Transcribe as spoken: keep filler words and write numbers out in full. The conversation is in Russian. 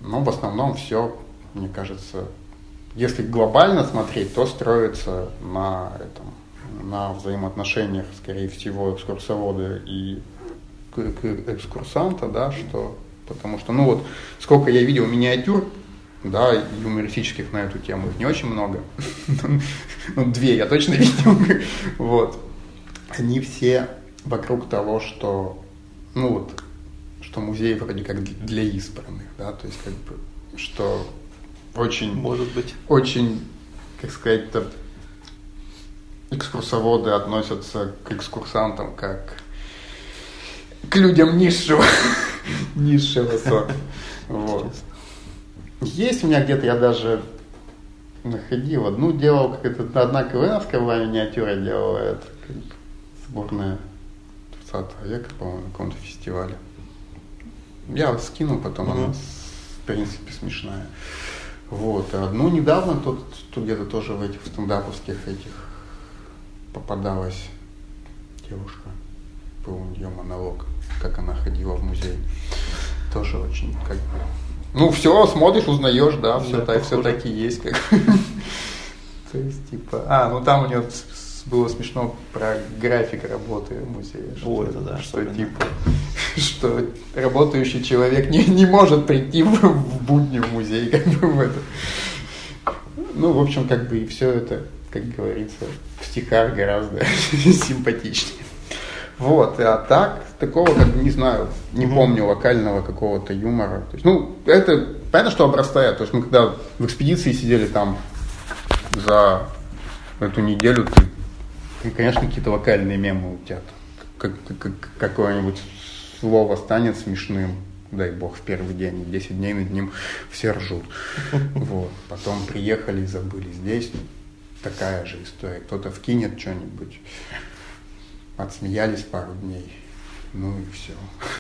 Но в основном все, мне кажется, если глобально смотреть, то строится на этом, на взаимоотношениях, скорее всего, экскурсовода и экскурсанта, да, что, потому что, ну вот, сколько я видел миниатюр, да, юмористических на эту тему, их не очень много, ну, две я точно видел, вот, они все вокруг того, что, ну вот, что музей вроде как для избранных, да, то есть как бы, что очень, может быть, очень, как сказать-то, экскурсоводы относятся к экскурсантам как к людям низшего, низшего сорта. Вот. Есть у меня где-то, я даже находил, одну делал, как это, одна КВНовская была миниатюра делала, это как сборная двадцатого века, по-моему, на каком-то фестивале. Я скину потом, mm-hmm. она, в принципе, смешная. Вот, а одну недавно тут, тут где-то тоже в этих стендаповских этих попадалась девушка, был у нее монолог, как она ходила в музей. Тоже очень как бы. Ну, все, смотришь, узнаешь, да, все, да, так, все так и есть, как. То есть, типа. А, ну там у нее было смешно про график работы в музее. О, это да. Что типа, что работающий человек не, не может прийти в, в будни в музей, как бы в это. Ну, в общем, как бы и все это, как говорится, в стихах гораздо симпатичнее. Вот, а так, такого, как бы, не знаю, не mm-hmm. помню локального какого-то юмора. То есть, ну, это, понятно, что обрастает. То есть мы когда в экспедиции сидели там за эту неделю, ты, ты конечно, какие-то локальные мемы у тебя там, как, как, какое-нибудь слово станет смешным, дай бог, в первый день, десять дней над ним все ржут. Вот, потом приехали и забыли. Здесь такая же история. Кто-то вкинет что-нибудь, отсмеялись пару дней, ну и все.